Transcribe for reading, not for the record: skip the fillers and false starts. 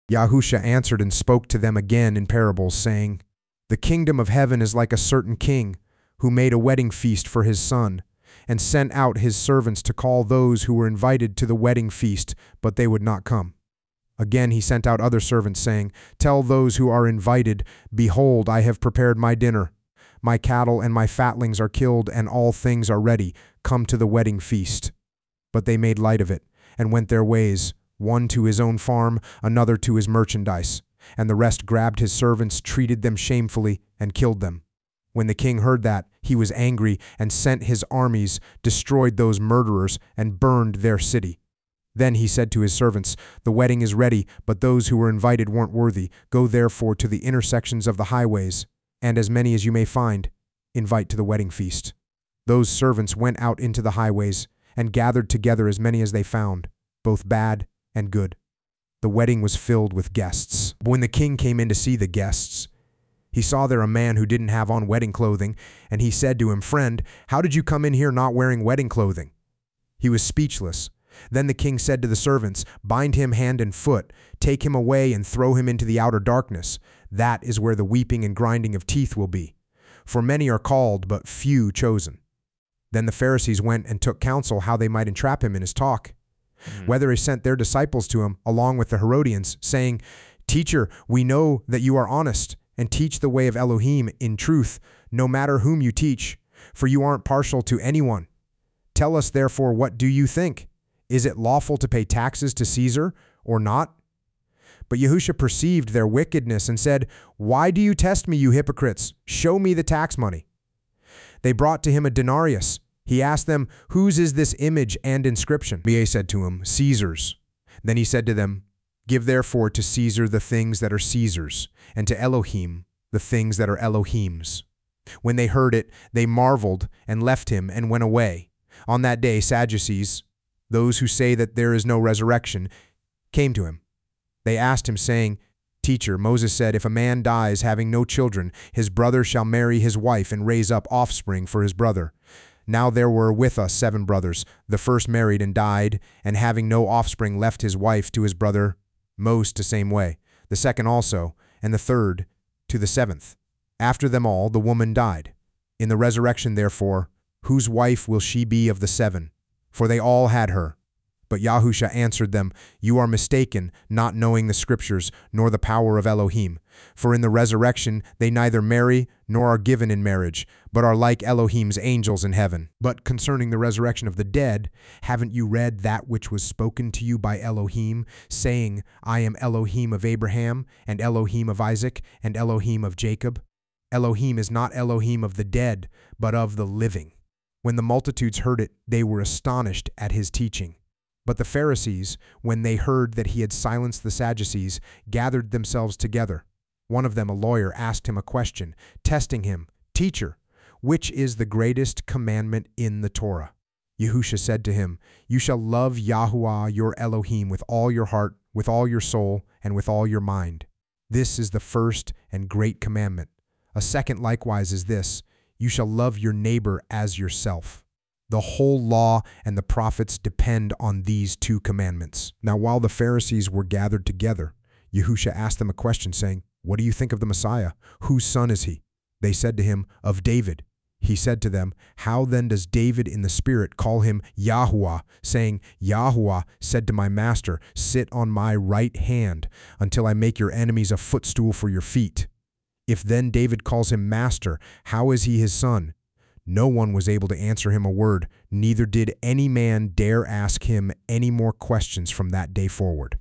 Yahusha answered and spoke to them again in parables, saying, "The kingdom of heaven is like a certain king, who made a wedding feast for his son, and sent out his servants to call those who were invited to the wedding feast, but they would not come. Again he sent out other servants, saying, 'Tell those who are invited, behold, I have prepared my dinner. My cattle and my fatlings are killed, and all things are ready. Come to the wedding feast.' But they made light of it, and went their ways, one to his own farm, another to his merchandise. And the rest grabbed his servants, treated them shamefully, and killed them. When the king heard that, he was angry, and sent his armies, destroyed those murderers, and burned their city. Then he said to his servants, 'The wedding is ready, but those who were invited weren't worthy. Go therefore to the intersections of the highways, and as many as you may find, invite to the wedding feast.' Those servants went out into the highways, and gathered together as many as they found, both bad and good. The wedding was filled with guests. But when the king came in to see the guests, he saw there a man who didn't have on wedding clothing, and he said to him, 'Friend, how did you come in here not wearing wedding clothing?' He was speechless. Then the king said to the servants, 'Bind him hand and foot, take him away and throw him into the outer darkness. That is where the weeping and grinding of teeth will be. For many are called, but few chosen.' Then the Pharisees went and took counsel how they might entrap him in his talk. Whether they sent their disciples to him, along with the Herodians, saying, 'Teacher, we know that you are honest, and teach the way of Elohim in truth, no matter whom you teach, for you aren't partial to anyone. Tell us therefore, what do you think? Is it lawful to pay taxes to Caesar or not?' But Yahusha perceived their wickedness and said, 'Why do you test me, you hypocrites? Show me the tax money.' They brought to him a denarius. He asked them, 'Whose is this image and inscription?' They said to him, 'Caesar's.' Then he said to them, 'Give therefore to Caesar the things that are Caesar's, and to Elohim the things that are Elohim's.' When they heard it, they marveled and left him and went away. On that day, Sadducees, those who say that there is no resurrection, came to him. They asked him, saying, 'Teacher, Moses said, if a man dies having no children, his brother shall marry his wife and raise up offspring for his brother. Now there were with us 7 brothers. The first married and died, and having no offspring left his wife to his brother Moses the same way. The second also, and the third to the 7th. After them all, the woman died. In the resurrection, therefore, whose wife will she be of the 7? For they all had her.' But Yahusha answered them, 'You are mistaken, not knowing the scriptures, nor the power of Elohim. For in the resurrection they neither marry nor are given in marriage, but are like Elohim's angels in heaven. But concerning the resurrection of the dead, haven't you read that which was spoken to you by Elohim, saying, I am Elohim of Abraham, and Elohim of Isaac, and Elohim of Jacob? Elohim is not Elohim of the dead, but of the living.' When the multitudes heard it, they were astonished at his teaching. But the Pharisees, when they heard that he had silenced the Sadducees, gathered themselves together. One of them, a lawyer, asked him a question, testing him, 'Teacher, which is the greatest commandment in the Torah?' Yahusha said to him, 'You shall love Yahuwah your Elohim with all your heart, with all your soul, and with all your mind. This is the first and great commandment. A second likewise is this, you shall love your neighbor as yourself. The whole law and the prophets depend on these 2 commandments.' Now while the Pharisees were gathered together, Yahusha asked them a question, saying, 'What do you think of the Messiah? Whose son is he?' They said to him, 'Of David.' He said to them, 'How then does David in the Spirit call him Yahuwah, saying, Yahuwah said to my master, sit on my right hand until I make your enemies a footstool for your feet? If then David calls him master, how is he his son?' No one was able to answer him a word, neither did any man dare ask him any more questions from that day forward.